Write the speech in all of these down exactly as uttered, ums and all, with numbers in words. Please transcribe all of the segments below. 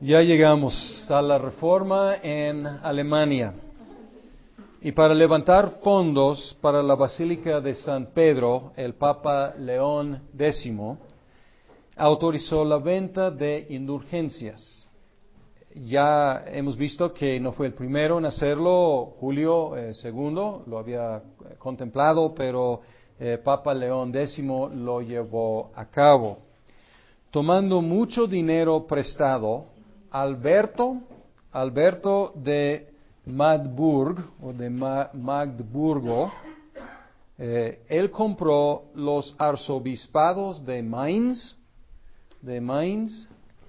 Ya llegamos a la reforma en Alemania. Y para levantar fondos para la Basílica de San Pedro, el Papa León X autorizó la venta de indulgencias. Ya hemos visto que no fue el primero en hacerlo, Julio eh, segundo lo había contemplado, pero eh, Papa León X lo llevó a cabo. Tomando mucho dinero prestado, Alberto, Alberto de Magdeburg, o de Ma- Magdeburgo, eh, él compró los arzobispados de Mainz, de Mainz,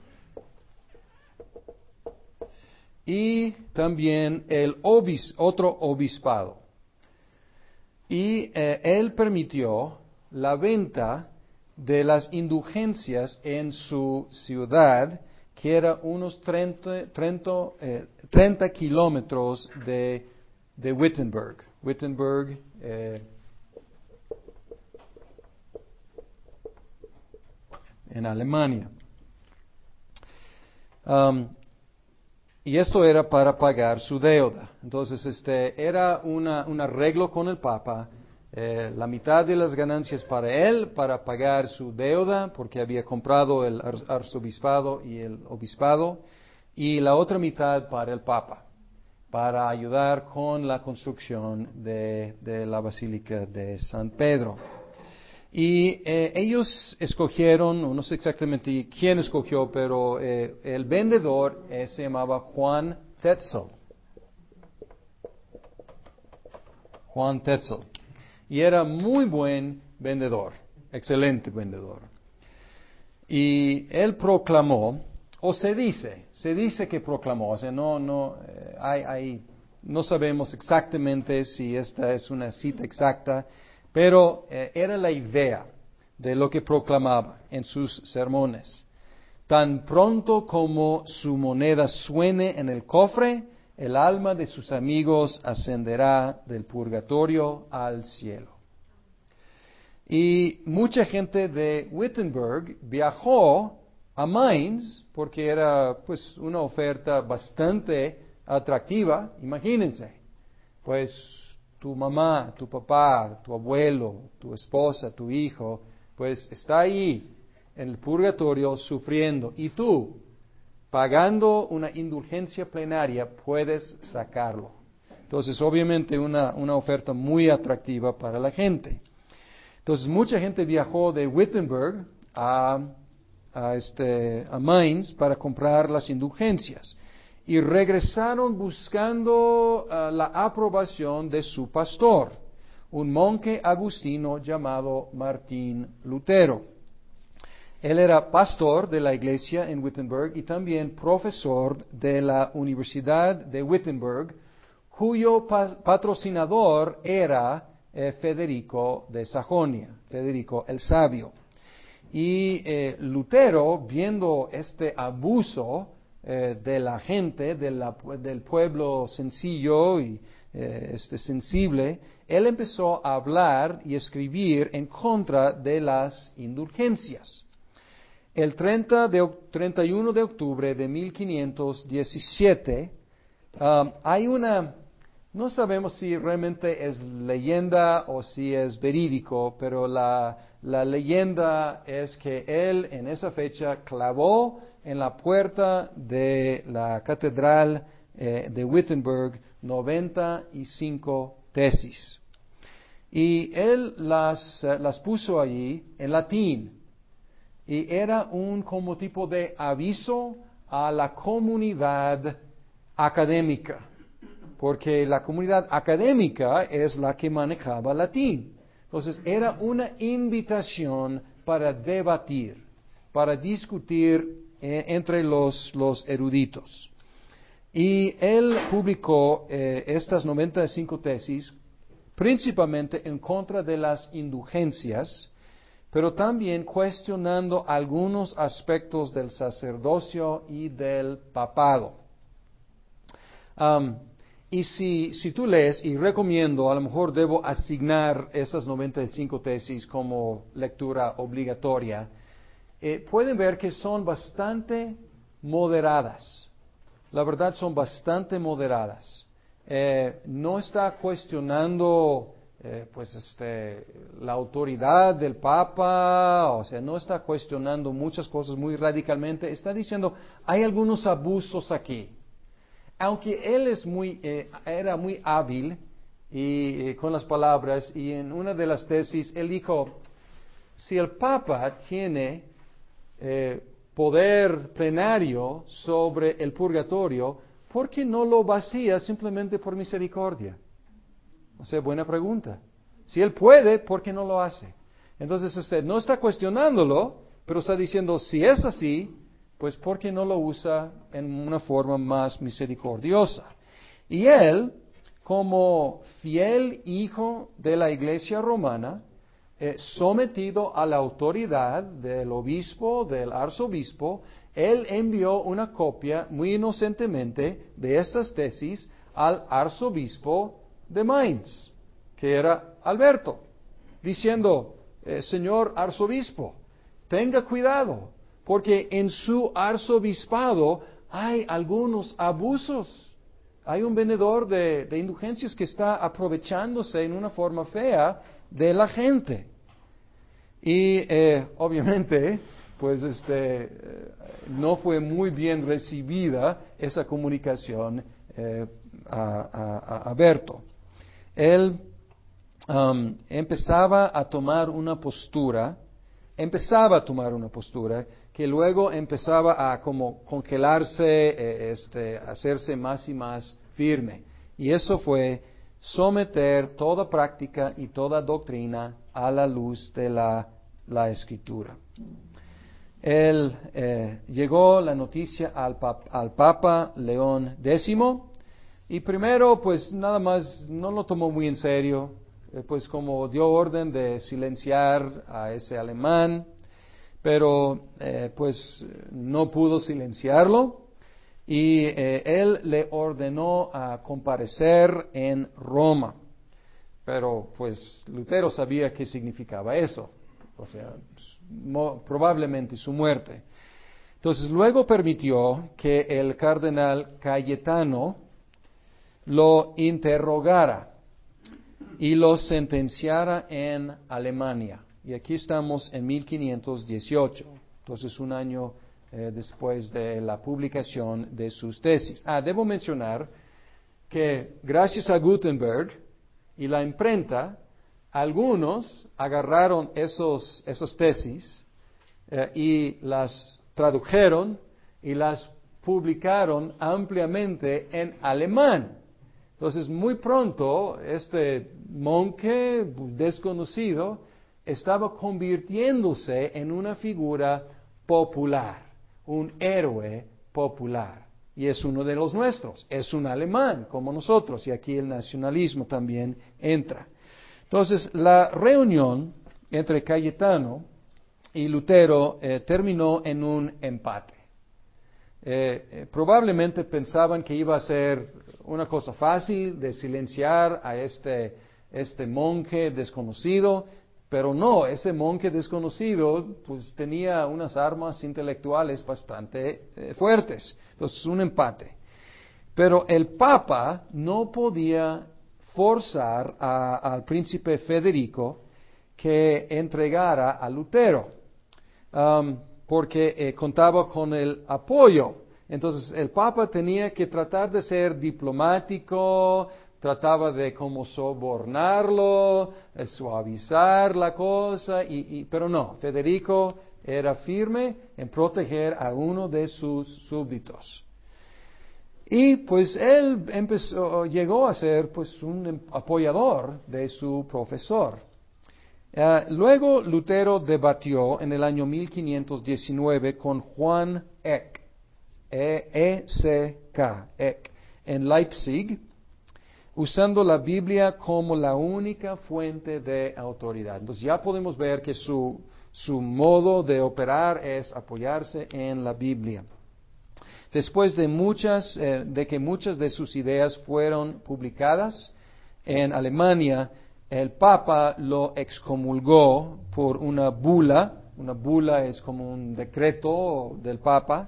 y también el obis, otro obispado. Y eh, él permitió la venta de las indulgencias en su ciudad, que era unos treinta, treinta, eh, treinta kilómetros de, de Wittenberg. Wittenberg, eh, en Alemania. Um, y esto era para pagar su deuda. Entonces, este era una, un arreglo con el Papa. Eh, la mitad de las ganancias para él, para pagar su deuda, porque había comprado el ar- arzobispado y el obispado, y la otra mitad para el Papa, para ayudar con la construcción de, de la Basílica de San Pedro. Y eh, ellos escogieron, no sé exactamente quién escogió, pero eh, el vendedor eh, se llamaba Juan Tetzel. Juan Tetzel. Y era muy buen vendedor, excelente vendedor. Y él proclamó, o se dice, se dice que proclamó, o sea, no, no, eh, hay, hay, no sabemos exactamente si esta es una cita exacta, pero eh, era la idea de lo que proclamaba en sus sermones. Tan pronto como su moneda suene en el cofre, el alma de sus amigos ascenderá del purgatorio al cielo. Y mucha gente de Wittenberg viajó a Mainz porque era pues una oferta bastante atractiva. Imagínense, pues tu mamá, tu papá, tu abuelo, tu esposa, tu hijo, pues está ahí en el purgatorio sufriendo y tú, pagando una indulgencia plenaria, puedes sacarlo. Entonces, obviamente, una, una oferta muy atractiva para la gente. Entonces, mucha gente viajó de Wittenberg a, a, este, a Mainz para comprar las indulgencias y regresaron buscando uh, la aprobación de su pastor, un monje agustino llamado Martín Lutero. Él era pastor de la iglesia en Wittenberg y también profesor de la Universidad de Wittenberg, cuyo pa- patrocinador era eh, Federico de Sajonia, Federico el Sabio. Y eh, Lutero, viendo este abuso eh, de la gente, de la, del pueblo sencillo y eh, este sensible, él empezó a hablar y escribir en contra de las indulgencias. El treinta de, treinta y uno de octubre de mil quinientos diecisiete, um, hay una, no sabemos si realmente es leyenda o si es verídico, pero la, la leyenda es que él en esa fecha clavó en la puerta de la catedral eh, de Wittenberg noventa y cinco tesis. Y él las, uh, las puso allí en latín. Y era un como tipo de aviso a la comunidad académica, porque la comunidad académica es la que manejaba latín. Entonces era una invitación para debatir, para discutir eh, entre los, los eruditos. Y él publicó eh, estas noventa y cinco tesis principalmente en contra de las indulgencias, pero también cuestionando algunos aspectos del sacerdocio y del papado. Um, y si, si tú lees, y recomiendo, a lo mejor debo asignar esas noventa y cinco tesis como lectura obligatoria, eh, pueden ver que son bastante moderadas. La verdad son bastante moderadas. Eh, no está cuestionando eh, pues este, la autoridad del Papa, o sea, no está cuestionando muchas cosas muy radicalmente. Está diciendo, hay algunos abusos aquí. Aunque él es muy, eh, era muy hábil y, eh, con las palabras, y en una de las tesis él dijo, si el Papa tiene eh, poder plenario sobre el purgatorio, ¿por qué no lo vacía simplemente por misericordia? O sea, buena pregunta. Si él puede, ¿por qué no lo hace? Entonces usted no está cuestionándolo, pero está diciendo, si es así, pues ¿por qué no lo usa en una forma más misericordiosa? Y él, como fiel hijo de la Iglesia romana, eh, sometido a la autoridad del obispo, del arzobispo, él envió una copia muy inocentemente de estas tesis al arzobispo de Mainz, que era Alberto, diciendo, eh, señor arzobispo, tenga cuidado, porque en su arzobispado hay algunos abusos. Hay un vendedor de, de indulgencias que está aprovechándose en una forma fea de la gente. Y eh, obviamente, pues este, eh, no fue muy bien recibida esa comunicación eh, a, a, a Berto. Él um, empezaba a tomar una postura, empezaba a tomar una postura que luego empezaba a como congelarse, eh, este, hacerse más y más firme. Y eso fue someter toda práctica y toda doctrina a la luz de la, la Escritura. Él, eh, llegó la noticia al, pap, al Papa León décimo, y primero, pues nada más no lo tomó muy en serio, eh, pues como dio orden de silenciar a ese alemán, pero eh, pues no pudo silenciarlo, y eh, él le ordenó a comparecer en Roma. Pero pues Lutero sabía qué significaba eso, o sea, mo, probablemente su muerte. Entonces luego permitió que el cardenal Cayetano lo interrogara y lo sentenciara en Alemania. Y aquí estamos en mil quinientos dieciocho, entonces un año eh, después de la publicación de sus tesis. Ah, debo mencionar que gracias a Gutenberg y la imprenta, algunos agarraron esos, esos tesis eh, y las tradujeron y las publicaron ampliamente en alemán. Entonces, muy pronto, este monje desconocido estaba convirtiéndose en una figura popular, un héroe popular. Y es uno de los nuestros, es un alemán como nosotros, y aquí el nacionalismo también entra. Entonces, la reunión entre Cayetano y Lutero eh, terminó en un empate. Eh, eh, probablemente pensaban que iba a ser una cosa fácil de silenciar a este, este monje desconocido, pero no, ese monje desconocido pues tenía unas armas intelectuales bastante eh, fuertes. Entonces, un empate. Pero el Papa no podía forzar a, al príncipe Federico que entregara a Lutero, um, porque eh, contaba con el apoyo. Entonces el Papa tenía que tratar de ser diplomático, trataba de como sobornarlo, eh, suavizar la cosa, y, y, pero no, Federico era firme en proteger a uno de sus súbditos. Y pues él empezó, llegó a ser pues un apoyador de su profesor. Uh, luego Lutero debatió en el año mil quinientos diecinueve con Juan Eck, E C K, Eck, en Leipzig, usando la Biblia como la única fuente de autoridad. Entonces ya podemos ver que su, su modo de operar es apoyarse en la Biblia. Después de muchas, eh, de que muchas de sus ideas fueron publicadas en Alemania, el Papa lo excomulgó por una bula. Una bula es como un decreto del Papa,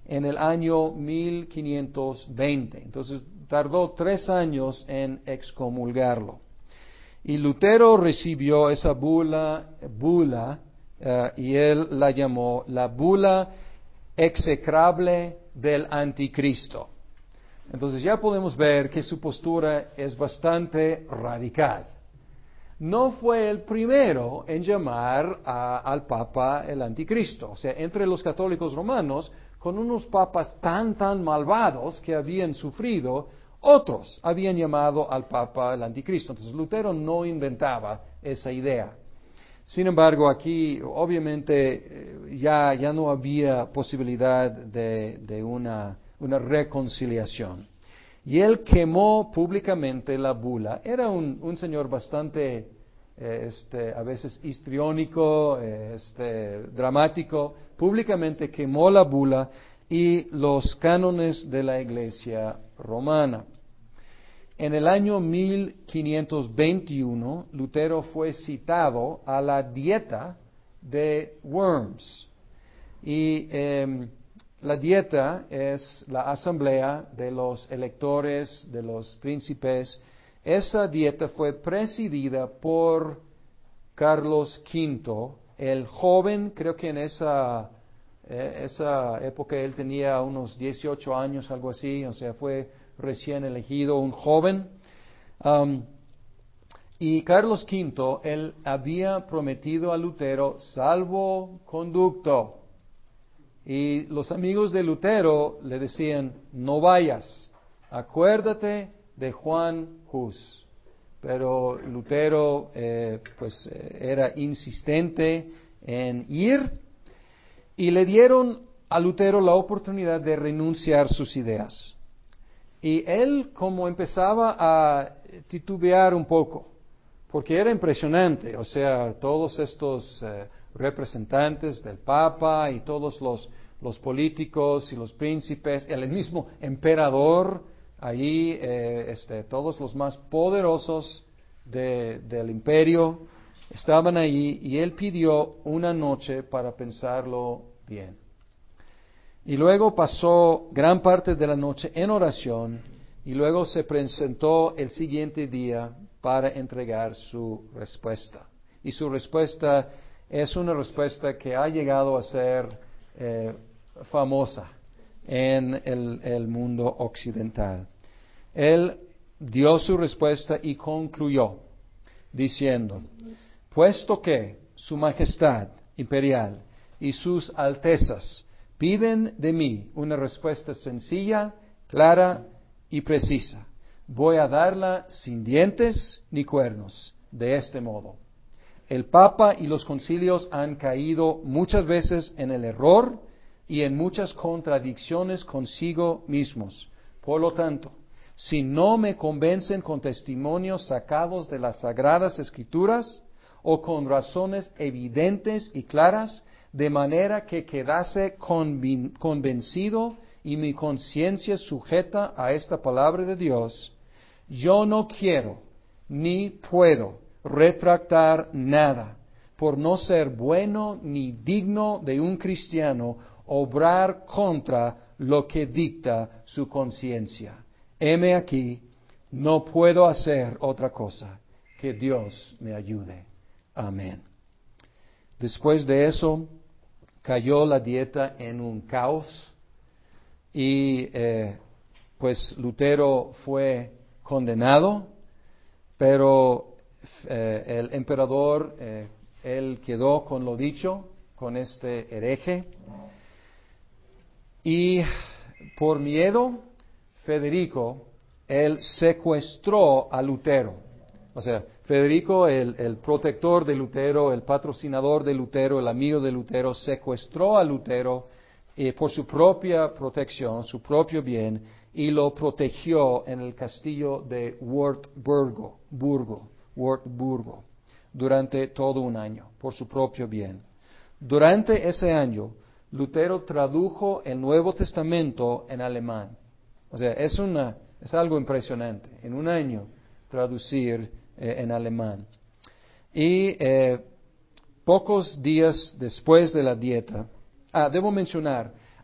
en el año mil quinientos veinte. Entonces tardó tres años en excomulgarlo. Y Lutero recibió esa bula, bula uh, y él la llamó la bula execrable del anticristo. Entonces ya podemos ver que su postura es bastante radical. No fue el primero en llamar a, al Papa el anticristo. O sea, entre los católicos romanos, con unos papas tan, tan malvados que habían sufrido, otros habían llamado al Papa el anticristo. Entonces Lutero no inventaba esa idea. Sin embargo, aquí obviamente ya, ya no había posibilidad de, de una, una reconciliación. Y él quemó públicamente la bula. Era un, un señor bastante, eh, este, a veces histriónico, eh, este, dramático. Públicamente quemó la bula y los cánones de la Iglesia romana. En el año mil quinientos veintiuno, Lutero fue citado a la dieta de Worms. Y eh, la dieta es la asamblea de los electores, de los príncipes. Esa dieta fue presidida por Carlos quinto, el joven. Creo que en esa, eh, esa época él tenía unos dieciocho años, algo así, o sea, fue recién elegido, un joven. Um, y Carlos quinto, él había prometido a Lutero salvoconducto. Y los amigos de Lutero le decían, no vayas, acuérdate de Juan Hus. Pero Lutero eh, pues eh, era insistente en ir y le dieron a Lutero la oportunidad de renunciar sus ideas. Y él como empezaba a titubear un poco, porque era impresionante, o sea, todos estos eh, representantes del Papa y todos los, los políticos y los príncipes, el mismo emperador, allí eh, este, todos los más poderosos de, del imperio estaban allí y él pidió una noche para pensarlo bien. Y luego pasó gran parte de la noche en oración y luego se presentó el siguiente día para entregar su respuesta. Y su respuesta es una respuesta que ha llegado a ser eh, famosa en el, el mundo occidental. Él dio su respuesta y concluyó diciendo, puesto que Su Majestad Imperial y sus Altezas piden de mí una respuesta sencilla, clara y precisa, voy a darla sin dientes ni cuernos, de este modo. El Papa y los concilios han caído muchas veces en el error y en muchas contradicciones consigo mismos. Por lo tanto, si no me convencen con testimonios sacados de las Sagradas Escrituras o con razones evidentes y claras, de manera que quedase convin- convencido y mi conciencia sujeta a esta palabra de Dios, yo no quiero ni puedo retractar nada, por no ser bueno ni digno de un cristiano obrar contra lo que dicta su conciencia. Heme aquí, no puedo hacer otra cosa, que Dios me ayude. Amén. Después de eso, cayó la dieta en un caos y eh, pues Lutero fue condenado, pero eh, el emperador, eh, él quedó con lo dicho, con este hereje, y por miedo, Federico, él secuestró a Lutero. O sea, Federico, el, el protector de Lutero, el patrocinador de Lutero, el amigo de Lutero, secuestró a Lutero eh, por su propia protección, su propio bien, y lo protegió en el castillo de Wartburgo, Burgo, Wartburgo, durante todo un año, por su propio bien. Durante ese año, Lutero tradujo el Nuevo Testamento en alemán. O sea, es, una, es algo impresionante. En un año, traducir eh, en alemán. Y eh, pocos días después de la dieta, ah, debo mencionar,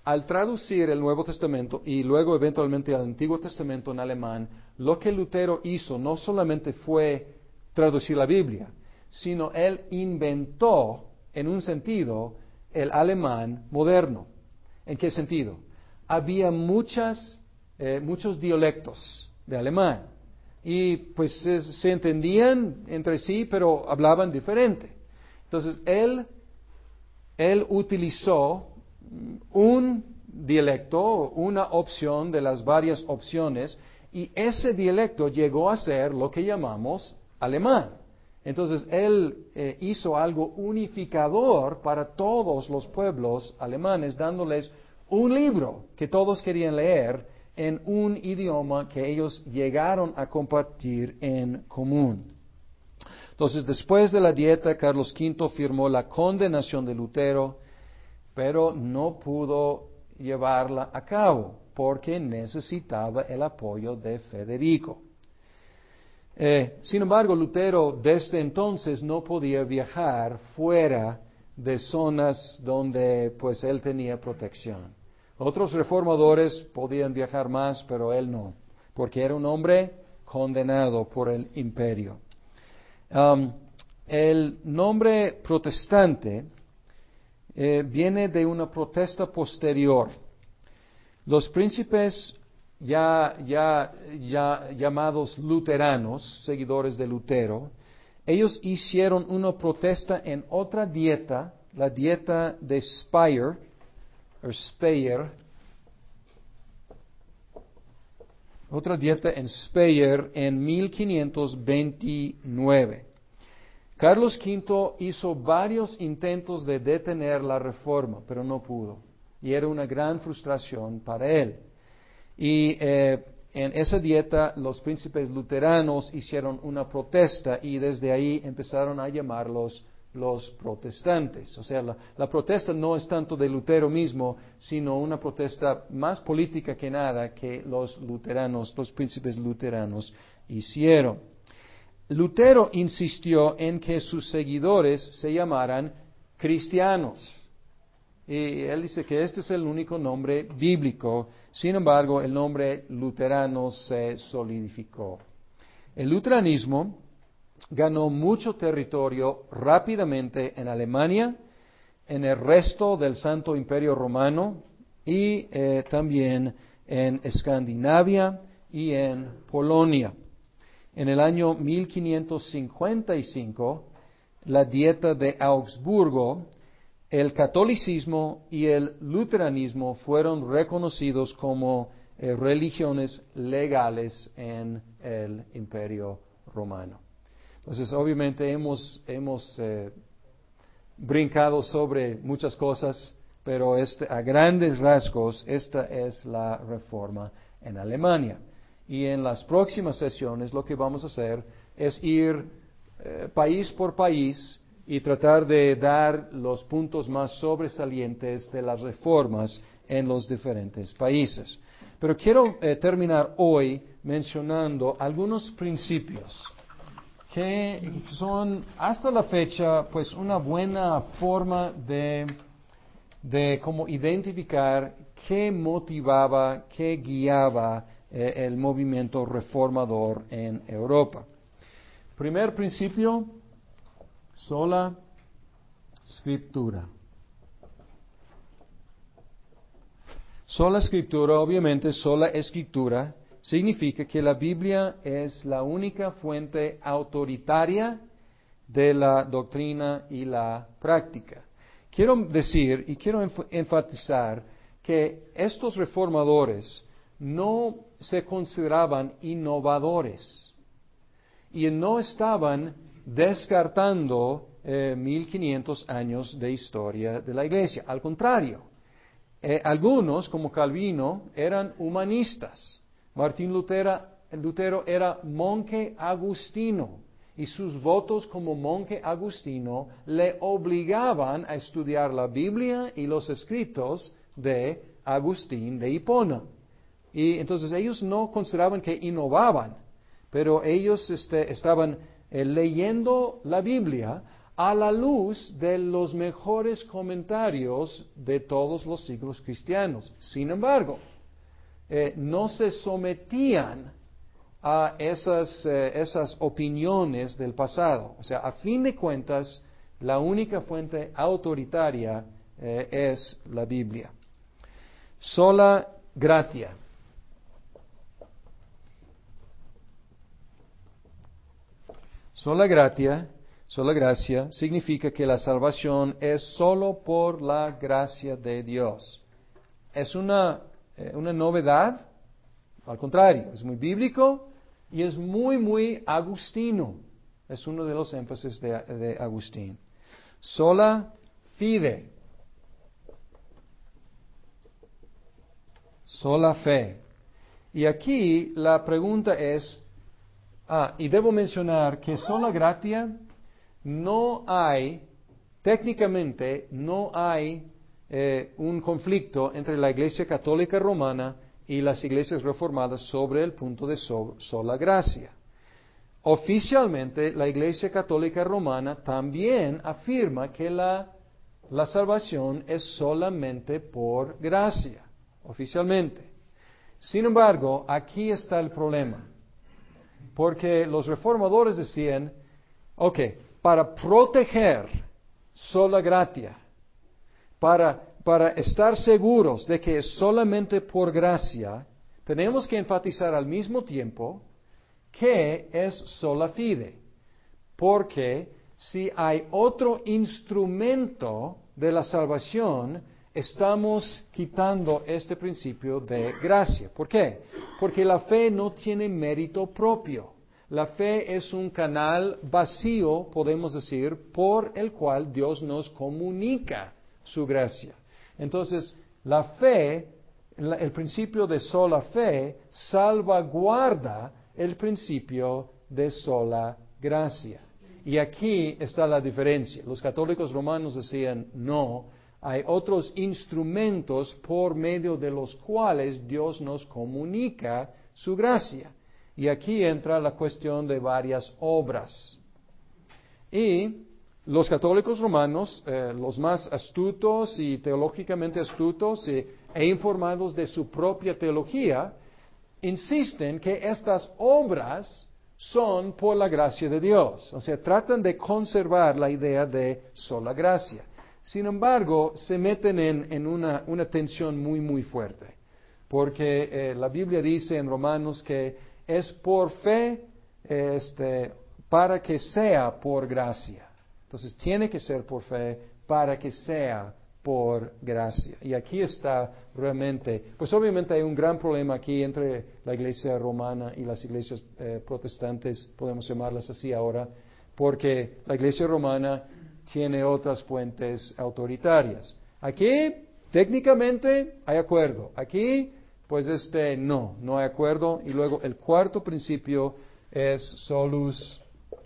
al traducir el Nuevo Testamento y luego eventualmente el Antiguo Testamento en alemán, lo que Lutero hizo no solamente fue traducir la Biblia, sino él inventó, en un sentido, el alemán moderno. ¿En qué sentido? Había muchas, eh, muchos dialectos de alemán y pues se, se entendían entre sí, pero hablaban diferente. Entonces él, él utilizó un dialecto, una opción de las varias opciones, y ese dialecto llegó a ser lo que llamamos alemán. Entonces él eh, hizo algo unificador para todos los pueblos alemanes, dándoles un libro que todos querían leer en un idioma que ellos llegaron a compartir en común. Entonces, después de la dieta, Carlos quinto firmó la condenación de Lutero, pero no pudo llevarla a cabo porque necesitaba el apoyo de Federico. Eh, sin embargo, Lutero desde entonces no podía viajar fuera de zonas donde pues él tenía protección. Otros reformadores podían viajar más, pero él no, porque era un hombre condenado por el imperio. Um, el nombre protestante eh, viene de una protesta posterior. Los príncipes ya, ya, ya llamados luteranos, seguidores de Lutero, ellos hicieron una protesta en otra dieta, la dieta de Speyer, o Speyer, otra dieta en Speyer en mil quinientos veintinueve. Carlos quinto hizo varios intentos de detener la reforma, pero no pudo, y era una gran frustración para él. Y eh, en esa dieta los príncipes luteranos hicieron una protesta y desde ahí empezaron a llamarlos los protestantes. O sea, la, la protesta no es tanto de Lutero mismo, sino una protesta más política que nada que los luteranos, los príncipes luteranos hicieron. Lutero insistió en que sus seguidores se llamaran cristianos. Y él dice que este es el único nombre bíblico. Sin embargo, el nombre luterano se solidificó. El luteranismo ganó mucho territorio rápidamente en Alemania, en el resto del Santo Imperio Romano y eh, también en Escandinavia y en Polonia. En el año mil quinientos cincuenta y cinco, la dieta de Augsburgo, el catolicismo y el luteranismo fueron reconocidos como eh, religiones legales en el Imperio Romano. Entonces, obviamente hemos, hemos eh, brincado sobre muchas cosas, pero este, a grandes rasgos esta es la reforma en Alemania. Y en las próximas sesiones lo que vamos a hacer es ir eh, país por país y tratar de dar los puntos más sobresalientes de las reformas en los diferentes países. Pero quiero eh, terminar hoy mencionando algunos principios que son hasta la fecha pues una buena forma de, de cómo identificar qué motivaba, qué guiaba eh, el movimiento reformador en Europa. Primer principio, sola Scriptura. Sola Escritura, obviamente, sola Escritura significa que la Biblia es la única fuente autoritaria de la doctrina y la práctica. Quiero decir y quiero enf- enfatizar que estos reformadores no se consideraban innovadores y no estaban descartando eh, mil quinientos años de historia de la Iglesia. Al contrario, eh, algunos, como Calvino, eran humanistas. Martín Lutero, Lutero era monje agustino y sus votos como monje agustino le obligaban a estudiar la Biblia y los escritos de Agustín de Hipona. Y entonces ellos no consideraban que innovaban, pero ellos este, estaban eh, leyendo la Biblia a la luz de los mejores comentarios de todos los siglos cristianos. Sin embargo, eh, no se sometían a esas, eh, esas opiniones del pasado. O sea, a fin de cuentas, la única fuente autoritaria eh, es la Biblia. Sola gratia. Sola gratia, sola gracia significa que la salvación es solo por la gracia de Dios. ¿Es una, eh, una novedad? Al contrario, es muy bíblico y es muy, muy agustino. Es uno de los énfasis de, de Agustín. Sola fide. Sola fe. Y aquí la pregunta es, ah, y debo mencionar que sola gratia no hay, técnicamente no hay eh, un conflicto entre la Iglesia Católica Romana y las iglesias reformadas sobre el punto de so, sola gracia. Oficialmente, la Iglesia Católica Romana también afirma que la, la salvación es solamente por gracia, oficialmente. Sin embargo, aquí está el problema, porque los reformadores decían, ok, para proteger sola gratia, para, para estar seguros de que es solamente por gracia, tenemos que enfatizar al mismo tiempo que es sola fide, porque si hay otro instrumento de la salvación, estamos quitando este principio de gracia. ¿Por qué? Porque la fe no tiene mérito propio. La fe es un canal vacío, podemos decir, por el cual Dios nos comunica su gracia. Entonces, la fe, el principio de sola fe, salvaguarda el principio de sola gracia. Y aquí está la diferencia. Los católicos romanos decían, no, hay otros instrumentos por medio de los cuales Dios nos comunica su gracia. Y aquí entra la cuestión de varias obras. Y los católicos romanos, eh, los más astutos y teológicamente astutos e, e informados de su propia teología, insisten que estas obras son por la gracia de Dios. O sea, tratan de conservar la idea de sola gracia. Sin embargo, se meten en, en una, una tensión muy, muy fuerte. Porque eh, la Biblia dice en Romanos que es por fe este, para que sea por gracia. Entonces, tiene que ser por fe para que sea por gracia. Y aquí está realmente, pues obviamente hay un gran problema aquí entre la iglesia romana y las iglesias eh, protestantes, podemos llamarlas así ahora, porque la iglesia romana tiene otras fuentes autoritarias. Aquí, técnicamente, hay acuerdo. Aquí, pues este, no, no hay acuerdo. Y luego el cuarto principio es solus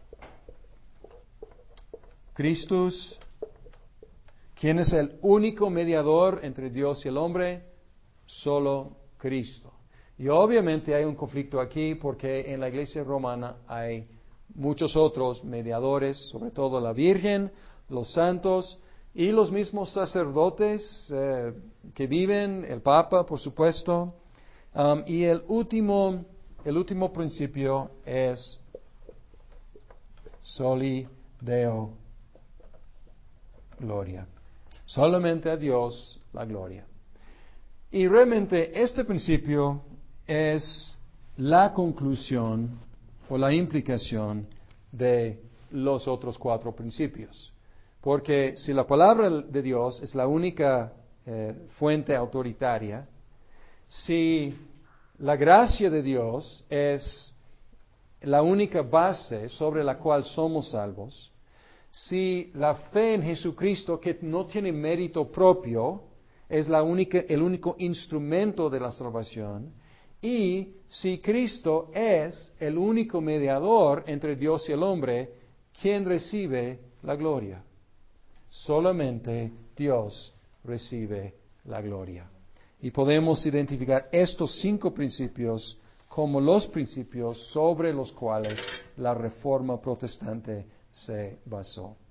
Christus. ¿Quién es el único mediador entre Dios y el hombre? Solo Cristo. Y obviamente hay un conflicto aquí porque en la iglesia romana hay muchos otros mediadores, sobre todo la Virgen, los santos y los mismos sacerdotes eh, que viven, el Papa, por supuesto. Um, y el último, el último principio es soli Deo gloria. Solamente a Dios la gloria. Y realmente este principio es la conclusión o la implicación de los otros cuatro principios. Porque si la palabra de Dios es la única eh, fuente autoritaria, si la gracia de Dios es la única base sobre la cual somos salvos, si la fe en Jesucristo, que no tiene mérito propio, es la única, el único instrumento de la salvación, y si Cristo es el único mediador entre Dios y el hombre, ¿quién recibe la gloria? Solamente Dios recibe la gloria. Y podemos identificar estos cinco principios como los principios sobre los cuales la Reforma Protestante se basó.